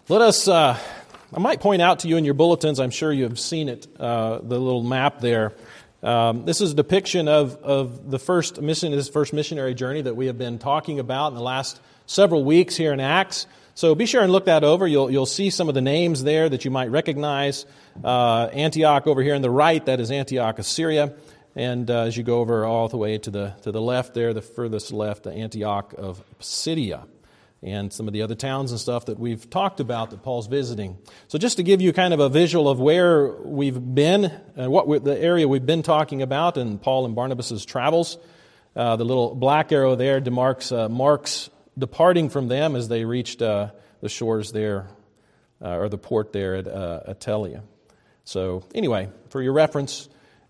Let us, I might point out to you in your bulletins, I'm sure you have seen it, the little map there. This is a depiction of the first missionary journey that we have been talking about in the last several weeks here in Acts. So be sure and look that over. You'll see some of the names there that you might recognize. Antioch over here on the right, that is Antioch of Syria. And as you go over all the way to the left there, the furthest left, the Antioch of Pisidia. And some of the other towns and stuff that we've talked about that Paul's visiting. So just to give you kind of a visual of where we've been, and the area we've been talking about in Paul and Barnabas' travels, the little black arrow there demarks Mark's departing from them as they reached the shores there, or the port there at Attalia. So anyway, for your reference,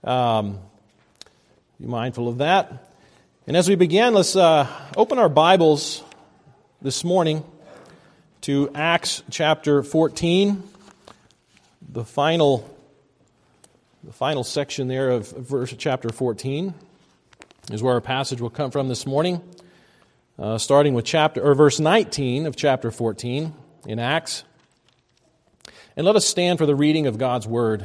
be mindful of that. And as we begin, let's open our Bibles this morning to Acts chapter 14, the final section there of chapter 14 is where our passage will come from this morning, starting with verse 19 of chapter 14 in Acts. And let us stand for the reading of God's Word.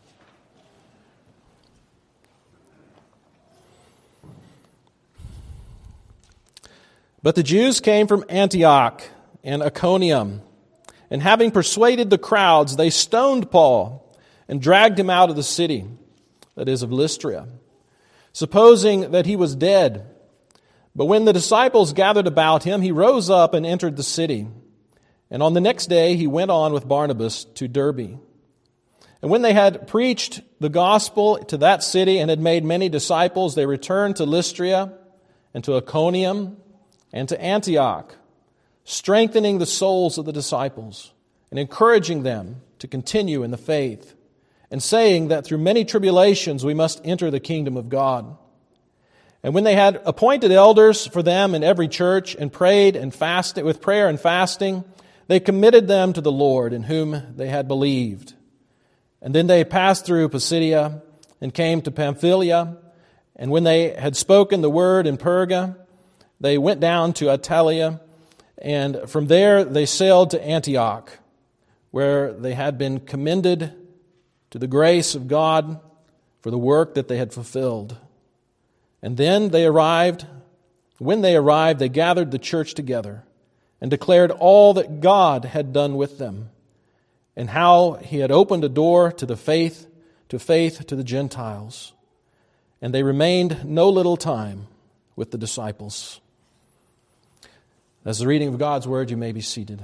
But the Jews came from Antioch and Iconium, and having persuaded the crowds, they stoned Paul and dragged him out of the city, that is, of Lystra, supposing that he was dead. But when the disciples gathered about him, he rose up and entered the city. And on the next day he went on with Barnabas to Derbe. And when they had preached the gospel to that city and had made many disciples, they returned to Lystra and to Iconium and to Antioch, strengthening the souls of the disciples and encouraging them to continue in the faith, and saying that through many tribulations we must enter the kingdom of God. And when they had appointed elders for them in every church and prayed and fasted with prayer and fasting, they committed them to the Lord in whom they had believed. And then they passed through Pisidia and came to Pamphylia. And when they had spoken the word in Perga, they went down to Attalia, and from there they sailed to Antioch, where they had been commended to the grace of God for the work that they had fulfilled. And then when they arrived, they gathered the church together and declared all that God had done with them, and how he had opened a door to faith to the Gentiles. And they remained no little time with the disciples. As the reading of God's Word, you may be seated.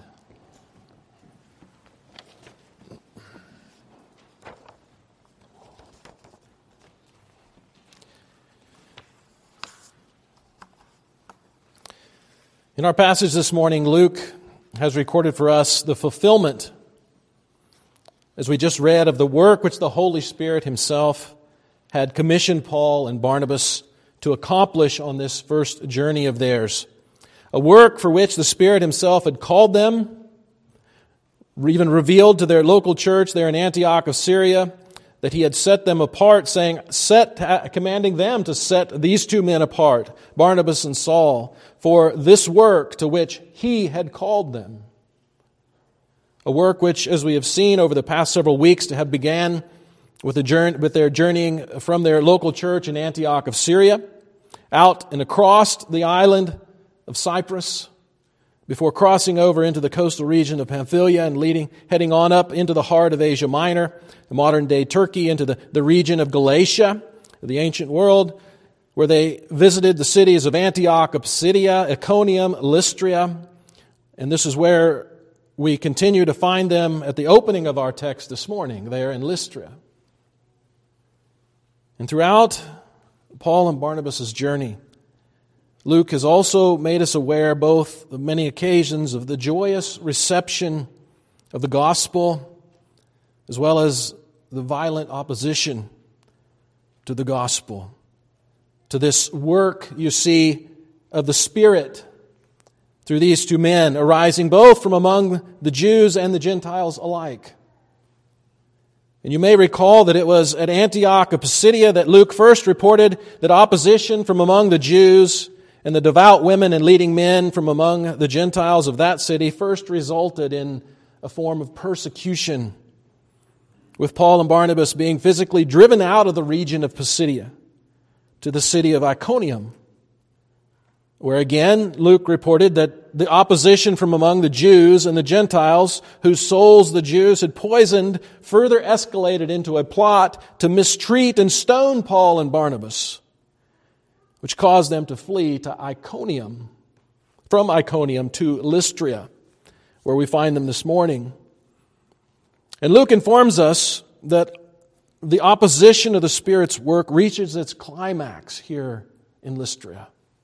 In our passage this morning, Luke has recorded for us the fulfillment, as we just read, of the work which the Holy Spirit Himself had commissioned Paul and Barnabas to accomplish on this first journey of theirs. A work for which the Spirit Himself had called them, even revealed to their local church there in Antioch of Syria, that He had set them apart, commanding them to set these two men apart, Barnabas and Saul, for this work to which He had called them. A work which, as we have seen over the past several weeks, to have began with their journeying from their local church in Antioch of Syria, out and across the island of Cyprus, before crossing over into the coastal region of Pamphylia and heading on up into the heart of Asia Minor, the modern-day Turkey, into the region of Galatia, the ancient world, where they visited the cities of Antioch of Pisidia, Iconium, Lystra, and this is where we continue to find them at the opening of our text this morning, there in Lystra. And throughout Paul and Barnabas' journey, Luke has also made us aware both of many occasions of the joyous reception of the gospel, as well as the violent opposition to the gospel, to this work, you see, of the Spirit through these two men, arising both from among the Jews and the Gentiles alike. And you may recall that it was at Antioch of Pisidia that Luke first reported that opposition from among the Jews and the devout women and leading men from among the Gentiles of that city first resulted in a form of persecution, with Paul and Barnabas being physically driven out of the region of Pisidia to the city of Iconium, where again Luke reported that the opposition from among the Jews and the Gentiles, whose souls the Jews had poisoned, further escalated into a plot to mistreat and stone Paul and Barnabas, which caused them to flee to Iconium, from Iconium to Lystra, where we find them this morning. And Luke informs us that the opposition of the Spirit's work reaches its climax here in Lystra,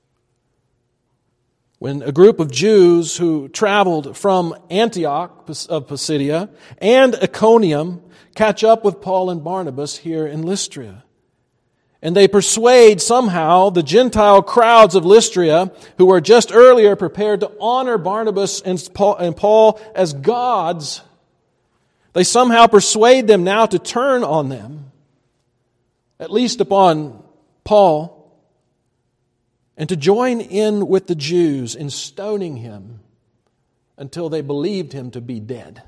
when a group of Jews who traveled from Antioch of Pisidia and Iconium catch up with Paul and Barnabas here in Lystra. And they persuade somehow the Gentile crowds of Lystra, who were just earlier prepared to honor Barnabas and Paul as gods, they somehow persuade them now to turn on them, at least upon Paul, and to join in with the Jews in stoning him until they believed him to be dead.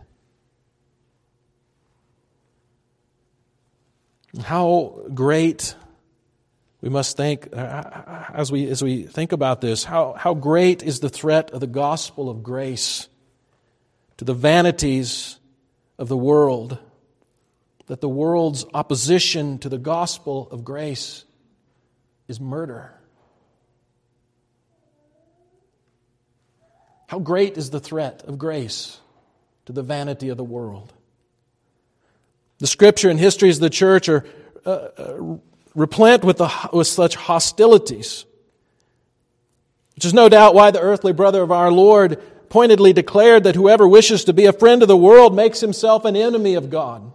How great, we must think, as we think about this, how great is the threat of the gospel of grace to the vanities of the world, that the world's opposition to the gospel of grace is murder. How great is the threat of grace to the vanity of the world. The Scripture and histories of the church are replete with such hostilities, which is no doubt why the earthly brother of our Lord pointedly declared that whoever wishes to be a friend of the world makes himself an enemy of God.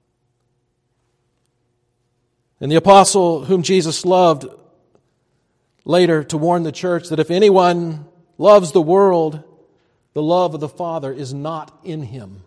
And the apostle whom Jesus loved later to warn the church that if anyone loves the world, the love of the Father is not in him.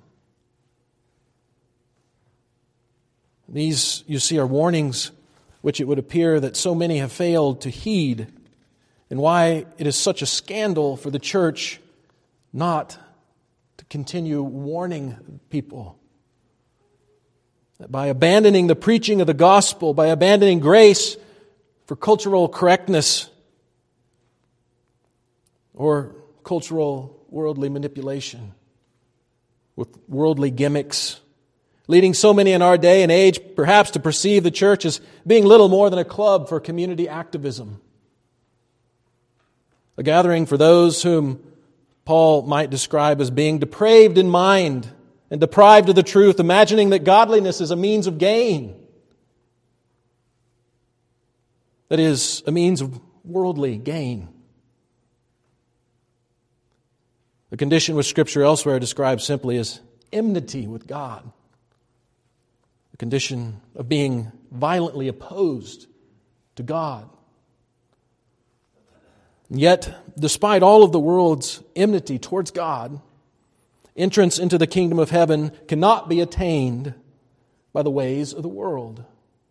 These, you see, are warnings which it would appear that so many have failed to heed, and why it is such a scandal for the church not to continue warning people that by abandoning the preaching of the gospel, by abandoning grace for cultural correctness or cultural worldly manipulation with worldly gimmicks, leading so many in our day and age perhaps to perceive the church as being little more than a club for community activism, a gathering for those whom Paul might describe as being depraved in mind and deprived of the truth, imagining that godliness is a means of gain. That is, a means of worldly gain. The condition which Scripture elsewhere describes simply as enmity with God. The condition of being violently opposed to God. Yet, despite all of the world's enmity towards God, entrance into the kingdom of heaven cannot be attained by the ways of the world.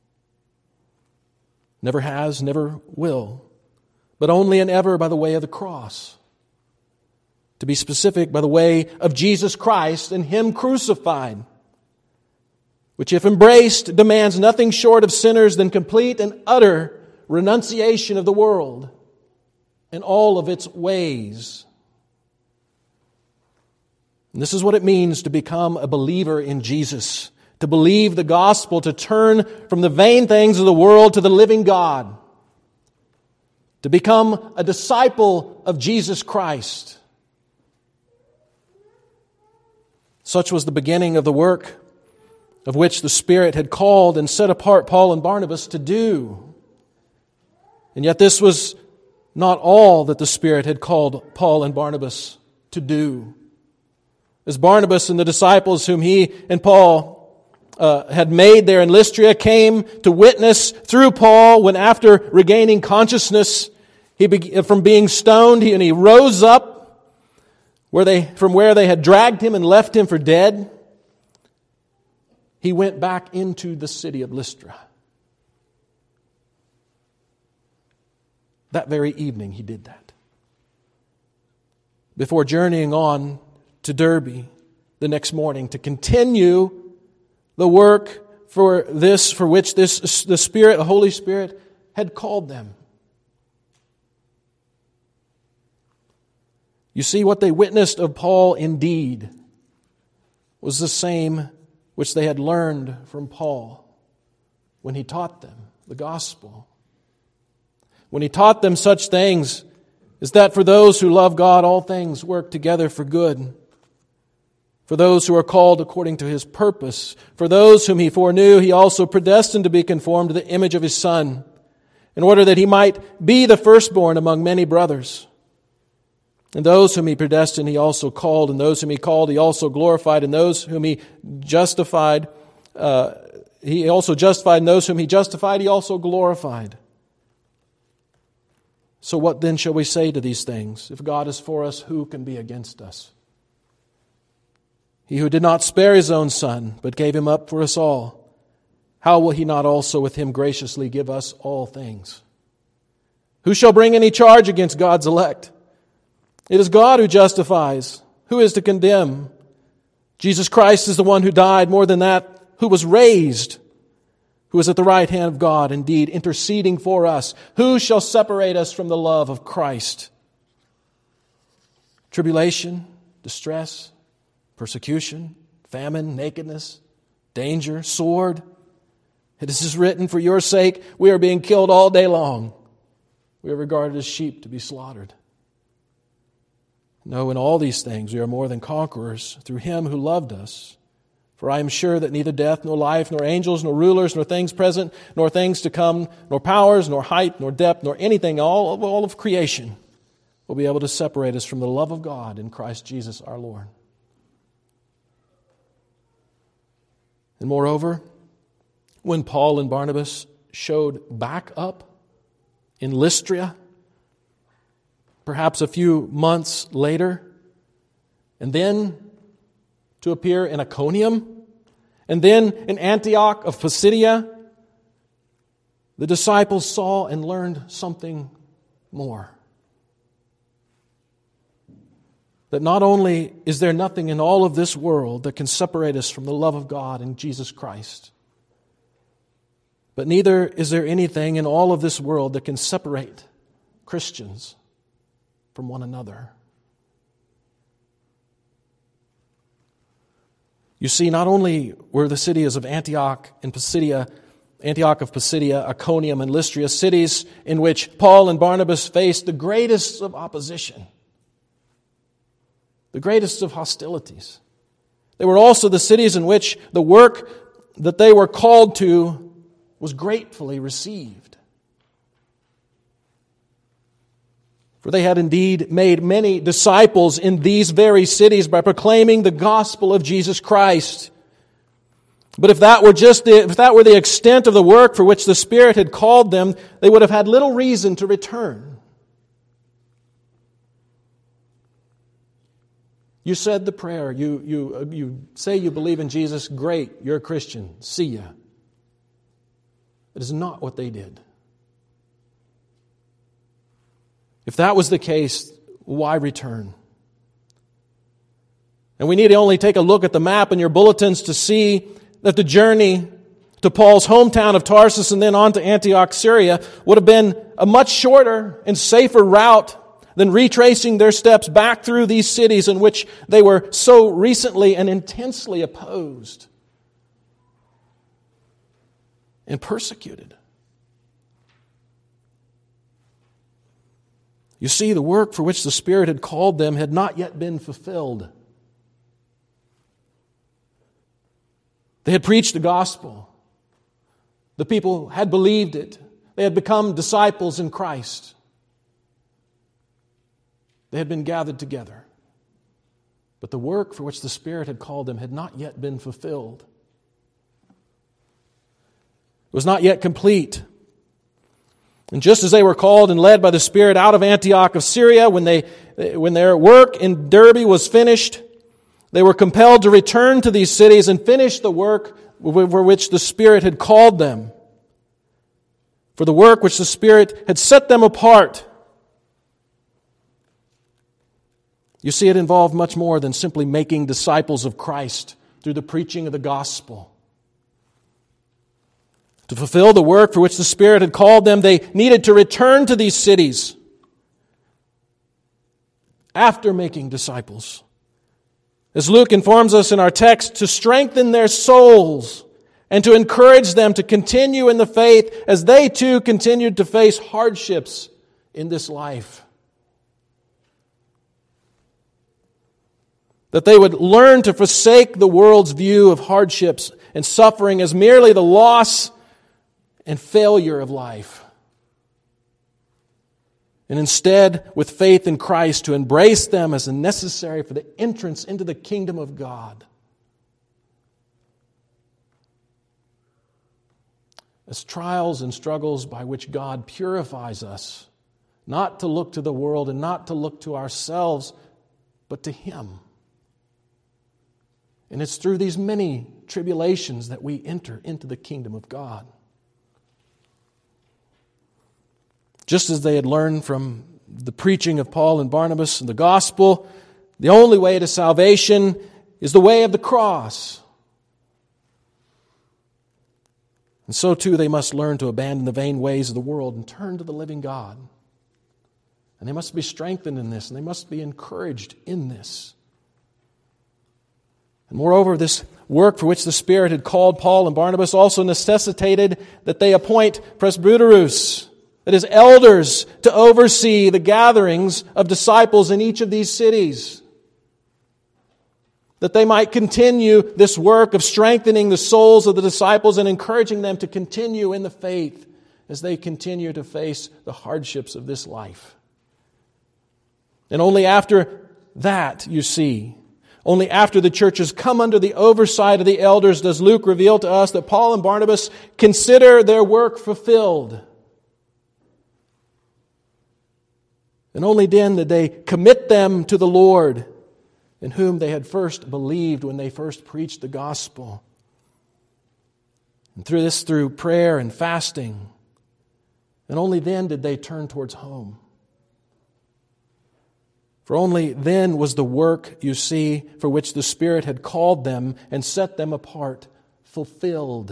Never has, never will, but only and ever by the way of the cross. To be specific, by the way of Jesus Christ and Him crucified, which if embraced demands nothing short of sinners than complete and utter renunciation of the world in all of its ways. And this is what it means to become a believer in Jesus, to believe the gospel, to turn from the vain things of the world to the living God, to become a disciple of Jesus Christ. Such was the beginning of the work of which the Spirit had called and set apart Paul and Barnabas to do. And yet this was not all that the Spirit had called Paul and Barnabas to do. As Barnabas and the disciples whom he and Paul had made there in Lystra came to witness through Paul, when after regaining consciousness from being stoned, he rose up from where they had dragged him and left him for dead, he went back into the city of Lystra. That very evening he did that. Before journeying on to Derbe, the next morning to continue the work for which the Holy Spirit had called them. You see, what they witnessed of Paul indeed was the same which they had learned from Paul when he taught them the gospel. When he taught them such things as that for those who love God, all things work together for good. For those who are called according to His purpose. For those whom He foreknew, He also predestined to be conformed to the image of His Son, in order that He might be the firstborn among many brothers. And those whom He predestined, He also called. And those whom He called, He also glorified. And those whom He justified, He also justified. And those whom He justified, He also glorified. So what then shall we say to these things? If God is for us, who can be against us? He who did not spare His own Son, but gave Him up for us all, how will He not also with Him graciously give us all things? Who shall bring any charge against God's elect? It is God who justifies. Who is to condemn? Jesus Christ is the one who died, more than that, who was raised, who is at the right hand of God, indeed, interceding for us. Who shall separate us from the love of Christ? Tribulation, distress, persecution, famine, nakedness, danger, sword. It is written, for your sake we are being killed all day long. We are regarded as sheep to be slaughtered. No, in all these things we are more than conquerors through Him who loved us. For I am sure that neither death, nor life, nor angels, nor rulers, nor things present, nor things to come, nor powers, nor height, nor depth, nor anything, all of creation will be able to separate us from the love of God in Christ Jesus our Lord. And moreover, when Paul and Barnabas showed back up in Lystra, perhaps a few months later, and then to appear in Iconium, and then in Antioch of Pisidia, the disciples saw and learned something more. That not only is there nothing in all of this world that can separate us from the love of God in Jesus Christ, but neither is there anything in all of this world that can separate Christians from one another. You see, not only were the cities of Antioch of Pisidia, Iconium, and Lystra cities in which Paul and Barnabas faced the greatest of opposition, the greatest of hostilities. They were also the cities in which the work that they were called to was gratefully received. For they had indeed made many disciples in these very cities by proclaiming the gospel of Jesus Christ. But if that were the extent of the work for which the Spirit had called them, they would have had little reason to return. You said the prayer. You say you believe in Jesus. Great, you're a Christian. See ya. It is not what they did. If that was the case, why return? And we need to only take a look at the map in your bulletins to see that the journey to Paul's hometown of Tarsus and then on to Antioch, Syria, would have been a much shorter and safer route than retracing their steps back through these cities in which they were so recently and intensely opposed and persecuted. You see, the work for which the Spirit had called them had not yet been fulfilled. They had preached the gospel. The people had believed it. They had become disciples in Christ. They had been gathered together. But the work for which the Spirit had called them had not yet been fulfilled. It was not yet complete. And just as they were called and led by the Spirit out of Antioch of Syria, when their work in Derbe was finished, they were compelled to return to these cities and finish the work for which the Spirit had called them. For the work which the Spirit had set them apart. You see, it involved much more than simply making disciples of Christ through the preaching of the gospel. To fulfill the work for which the Spirit had called them, they needed to return to these cities after making disciples. As Luke informs us in our text, to strengthen their souls and to encourage them to continue in the faith as they too continued to face hardships in this life. That they would learn to forsake the world's view of hardships and suffering as merely the loss and failure of life. And instead, with faith in Christ, to embrace them as necessary for the entrance into the kingdom of God. As trials and struggles by which God purifies us, not to look to the world and not to look to ourselves, but to Him. And it's through these many tribulations that we enter into the kingdom of God. Just as they had learned from the preaching of Paul and Barnabas and the gospel, the only way to salvation is the way of the cross. And so too they must learn to abandon the vain ways of the world and turn to the living God. And they must be strengthened in this, and they must be encouraged in this. And moreover, this work for which the Spirit had called Paul and Barnabas also necessitated that they appoint presbyteros, that is, elders, to oversee the gatherings of disciples in each of these cities. That they might continue this work of strengthening the souls of the disciples and encouraging them to continue in the faith as they continue to face the hardships of this life. And only after that, you see, only after the churches come under the oversight of the elders does Luke reveal to us that Paul and Barnabas consider their work fulfilled. And only then did they commit them to the Lord, in whom they had first believed when they first preached the gospel. And through prayer and fasting. And only then did they turn towards home. For only then was the work, you see, for which the Spirit had called them and set them apart, fulfilled.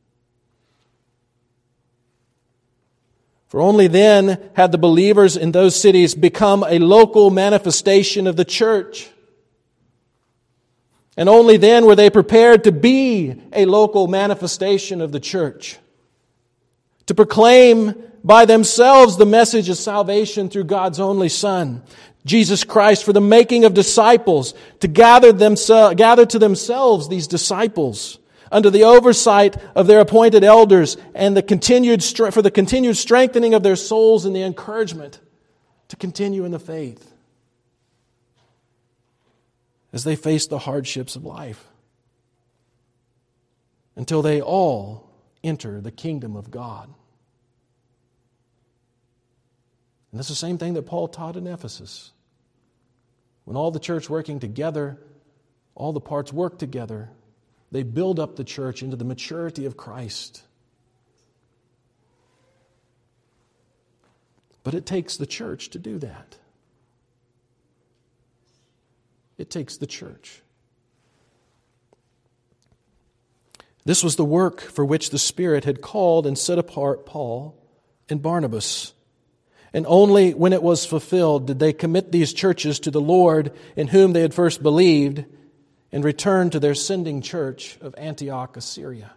For only then had the believers in those cities become a local manifestation of the church. And only then were they prepared to be a local manifestation of the church. To proclaim by themselves the message of salvation through God's only Son, Jesus Christ, for the making of disciples, to gather to themselves these disciples under the oversight of their appointed elders and for the continued strengthening of their souls and the encouragement to continue in the faith as they face the hardships of life until they all enter the kingdom of God. And that's the same thing that Paul taught in Ephesus. When all the church working together, all the parts work together, they build up the church into the maturity of Christ. But it takes the church to do that. It takes the church. This was the work for which the Spirit had called and set apart Paul and Barnabas. And only when it was fulfilled did they commit these churches to the Lord in whom they had first believed and return to their sending church of Antioch, Assyria.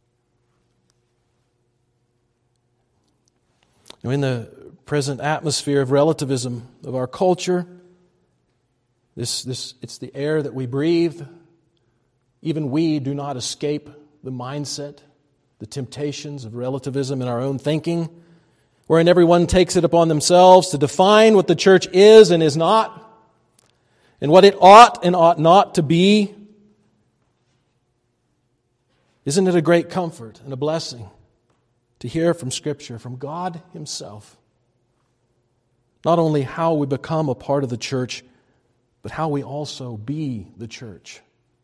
Now, in the present atmosphere of relativism of our culture, it's the air that we breathe. Even we do not escape the mindset, the temptations of relativism in our own thinking, wherein everyone takes it upon themselves to define what the church is and is not, and what it ought and ought not to be. Isn't it a great comfort and a blessing to hear from Scripture, from God Himself, not only how we become a part of the church, but how we also be the church?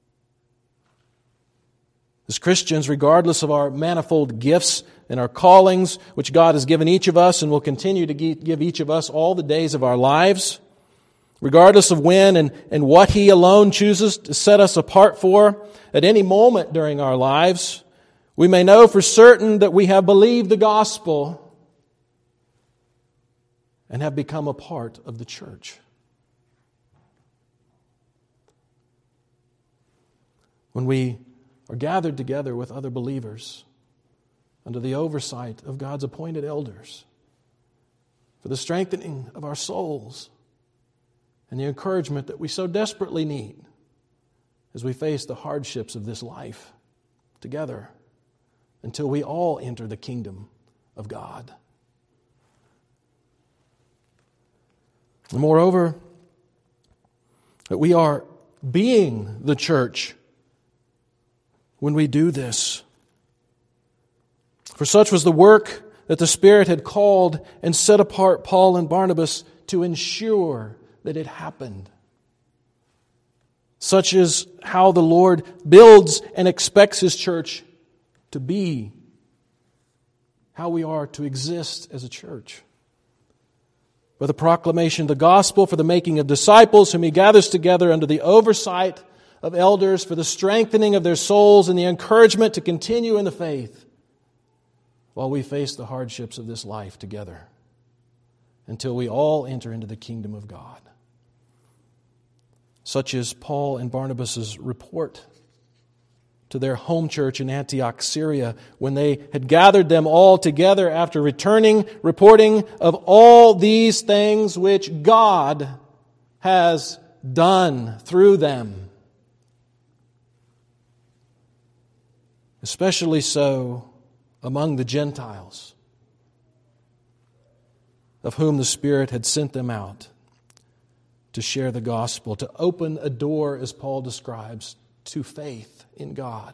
As Christians, regardless of our manifold gifts and our callings, which God has given each of us and will continue to give each of us all the days of our lives, regardless of when and what He alone chooses to set us apart for at any moment during our lives, we may know for certain that we have believed the gospel and have become a part of the church. When we are gathered together with other believers under the oversight of God's appointed elders for the strengthening of our souls and the encouragement that we so desperately need as we face the hardships of this life together until we all enter the kingdom of God. And moreover, that we are being the church when we do this. For such was the work that the Spirit had called and set apart Paul and Barnabas to ensure that it happened. Such is how the Lord builds and expects His church to be, how we are to exist as a church. For the proclamation of the gospel, for the making of disciples whom He gathers together under the oversight of elders, for the strengthening of their souls and the encouragement to continue in the faith while we face the hardships of this life together until we all enter into the kingdom of God. Such is Paul and Barnabas' report to their home church in Antioch, Syria, when they had gathered them all together after reporting of all these things which God has done through them. Especially so among the Gentiles, of whom the Spirit had sent them out to share the gospel, to open a door, as Paul describes, to faith in God.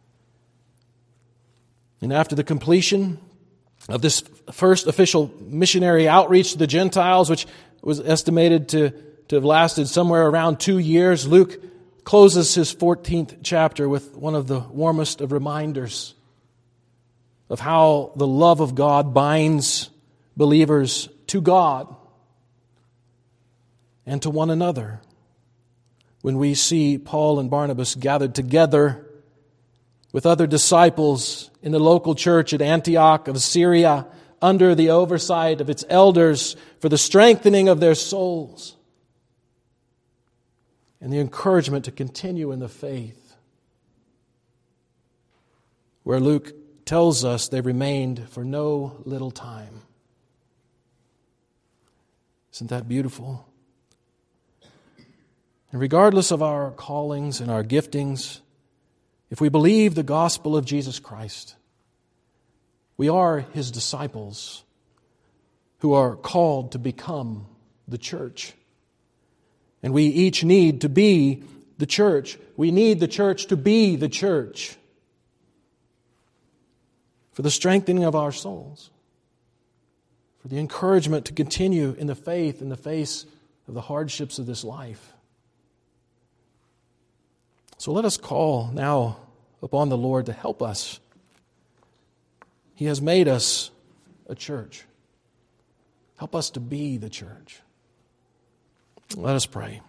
And after the completion of this first official missionary outreach to the Gentiles, which was estimated to have lasted somewhere around 2 years, Luke closes his 14th chapter with one of the warmest of reminders of how the love of God binds believers to God and to one another. When we see Paul and Barnabas gathered together with other disciples in the local church at Antioch of Syria under the oversight of its elders for the strengthening of their souls and the encouragement to continue in the faith, where Luke tells us they remained for no little time. Isn't that beautiful? And regardless of our callings and our giftings, if we believe the gospel of Jesus Christ, we are His disciples who are called to become the church. And we each need to be the church. We need the church to be the church for the strengthening of our souls, for the encouragement to continue in the faith in the face of the hardships of this life. So let us call now upon the Lord to help us. He has made us a church. Help us to be the church. Let us pray.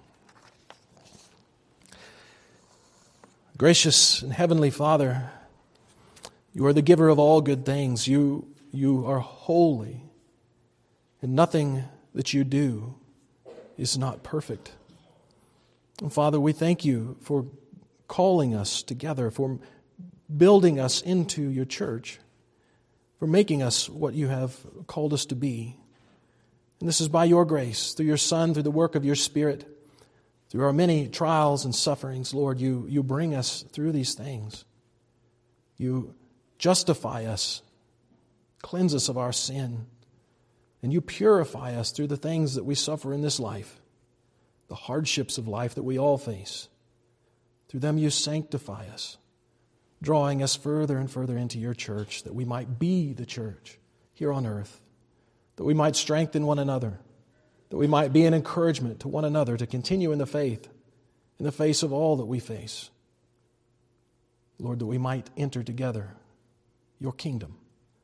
Gracious and heavenly Father, You are the giver of all good things. You are holy, and nothing that You do is not perfect. And Father, we thank You for calling us together, for building us into Your church, for making us what You have called us to be. And this is by Your grace, through Your Son, through the work of Your Spirit, through our many trials and sufferings. Lord, You bring us through these things. You justify us, cleanse us of our sin, and You purify us through the things that we suffer in this life, the hardships of life that we all face. Through them You sanctify us, drawing us further and further into Your church, that we might be the church here on earth, that we might strengthen one another, that we might be an encouragement to one another to continue in the faith in the face of all that we face. Lord, that we might enter together Your kingdom.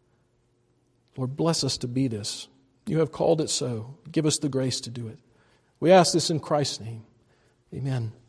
Lord, bless us to be this. You have called it so. Give us the grace to do it. We ask this in Christ's name. Amen.